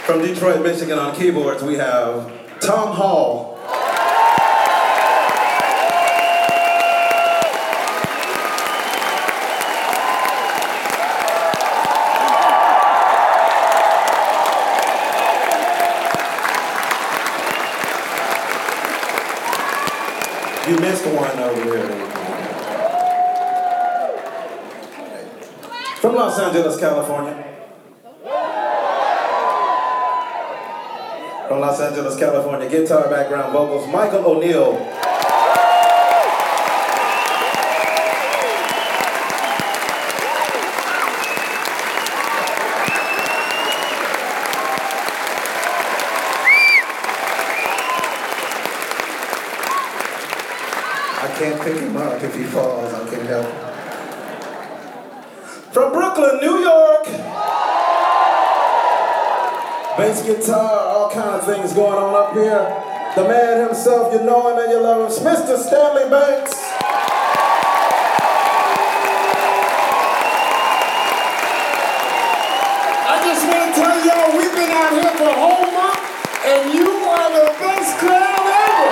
From Detroit, Michigan on keyboards, we have Tom Hall. You missed one over here. From Los Angeles, California. From Los Angeles, California, guitar background vocals, Michael O'Neill. I can't pick him up if he falls, I can't help him. From Brooklyn, New York. Bass guitar, all kind of things going on up here. The man himself, you know him and you love him, it's Mr. Stanley Banks. I just want to tell y'all, we've been out here for a whole month, and you are the best crowd ever.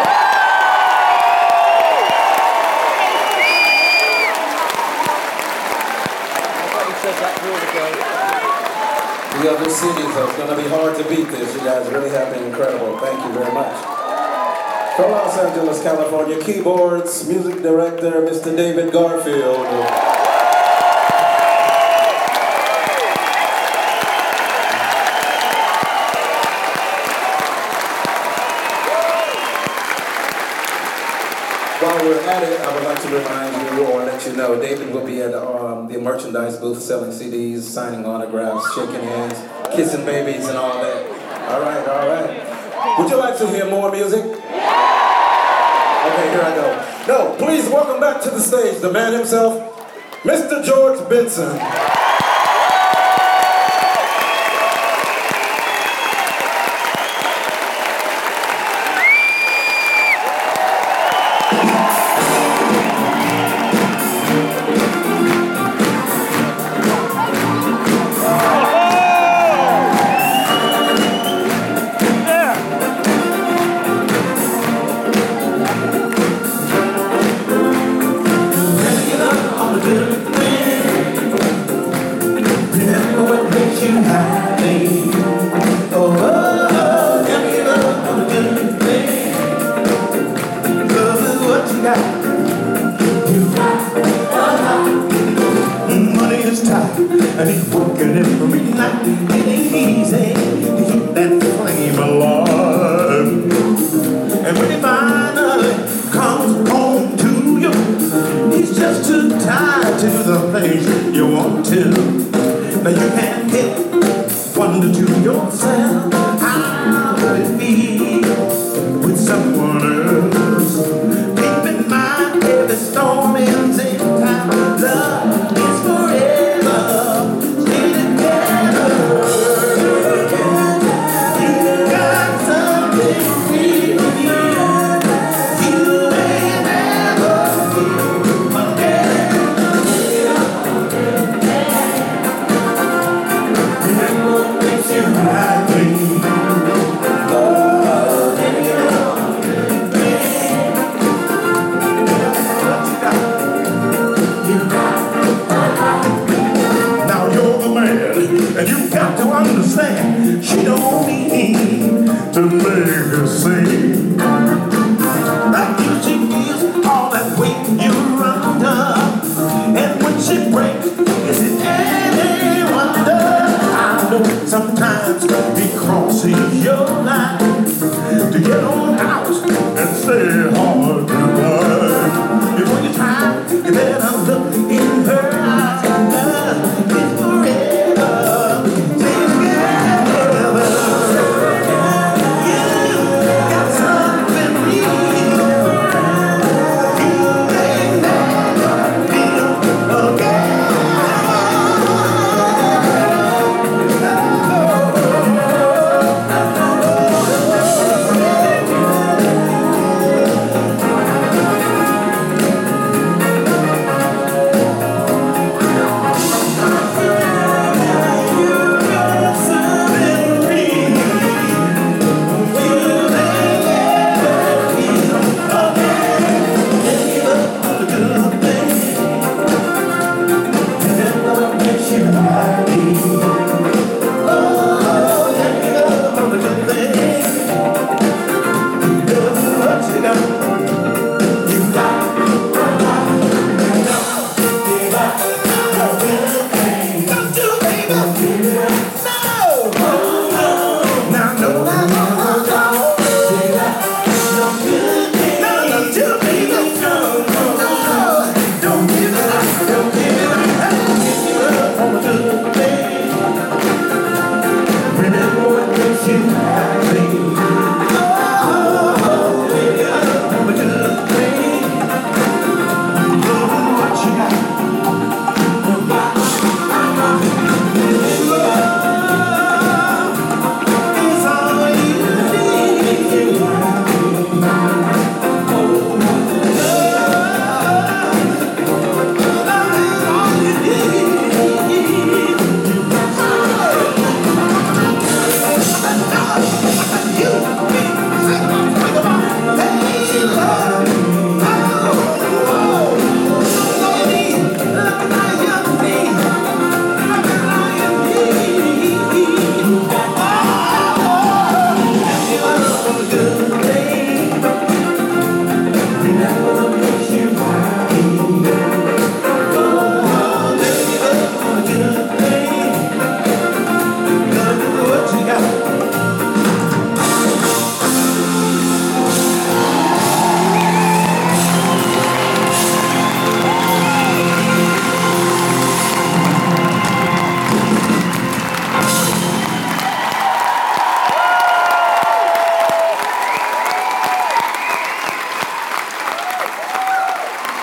I thought you said that years ago. The other cities, so it's going to be hard to beat this. You guys really have been incredible. Thank you very much. From Los Angeles, California, keyboards, music director, Mr. David Garfield. While we're at it, I would like to remind you or let you know, David will be at the merchandise booth selling CDs, signing autographs, shaking hands, kissing babies and all that. All right, all right. Would you like to hear more music? Okay, here I go. No, please welcome back to the stage the man himself, Mr. George Benson. And he's working every night, it ain't easy to keep that flame alive. And when he finally comes home to you, he's just too tired to do the things you want to. Now you can't help wonder to yourself, how would it be with someone else? Keep in mind every storm ends in time. Love is forever. And you got to understand, she don't need to make her sing. Like you, she feels all that weight you're under. And when she breaks, is it any wonder? I know sometimes it crosses your line to get on out and stay hard to run. Before you try, you better look